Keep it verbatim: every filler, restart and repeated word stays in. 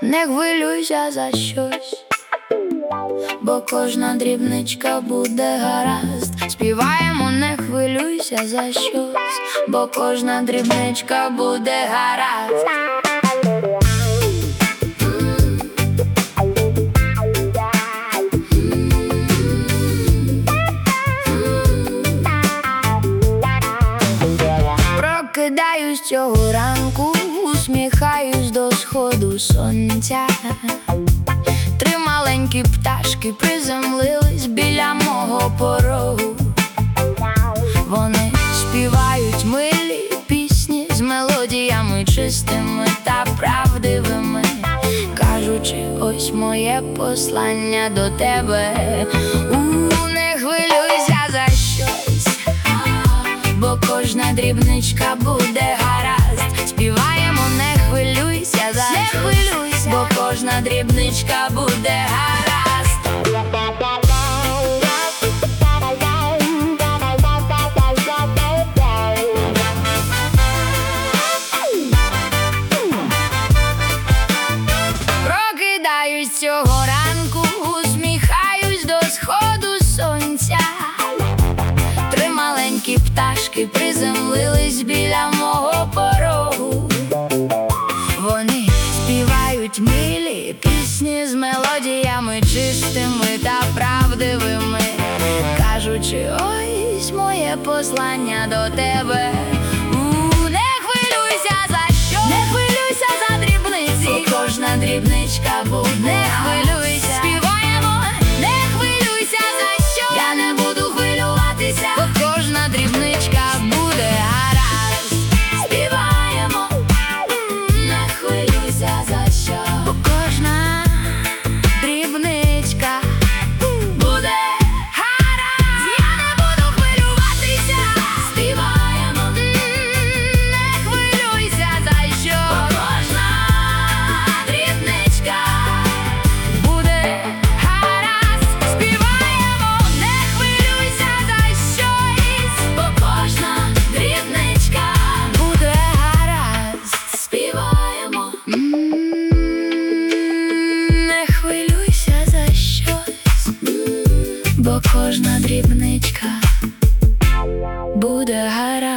Не хвилюйся за щось, бо кожна дрібничка буде гаразд. Співаємо, не хвилюйся за щось, бо кожна дрібничка буде гаразд. Прокидаюсь цього ранку, усміхаюсь до сходу сонця. Три маленькі пташки приземлились біля мого порогу. Вони співають милі пісні з мелодіями чистими та правдивими, кажучи, ось моє послання до тебе. У, не хвилюйся за щось, бо кожна дрібничка буде гаразд. Співаємо, не хвилюйся за не щось, хвилюйся, бо кожна дрібничка буде гаразд. Прокидаюсь цього ранку, усміхаюсь до сходу сонця. Три маленькі пташки приземлились біля мого порогу. Вони співають милі пісні з мелодіями чистими та правдивими, кажучи, ось моє послання до тебе. У, не хвилюйся за що, не хвилюйся за дрібниці, бо кожна дрібничка буде. Не хвилюйся, співаємо, не хвилюйся за що, я не буду хвилюватися, бо кожна дрібничка буде гаразд. Співаємо, не хвилюйся за що, бо кожна дрібничка буде гаразд. Я не буду хвилюватися, співаємо, не хвилюйся за що, бо кожна дрібничка буде гаразд. Співаємо, не хвилюйся за щось, бо кожна дрібничка буде гаразд. Співаємо, не хвилюйся за щось, бо кожна дрібничка буде гаразд.